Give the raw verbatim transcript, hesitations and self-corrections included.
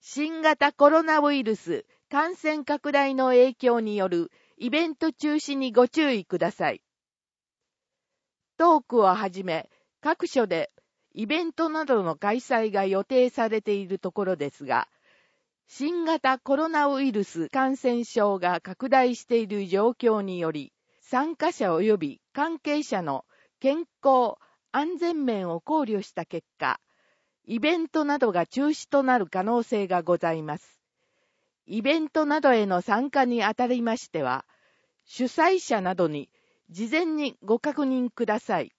新型コロナウイルス感染拡大の影響によるイベント中止にご注意ください。トークをはじめ、各所でイベントなどの開催が予定されているところですが、新型コロナウイルス感染症が拡大している状況により、参加者及び関係者の健康・安全面を考慮した結果、イベントなどが中止となる可能性がございます。イベントなどへの参加にあたりましては、主催者などに事前にご確認ください。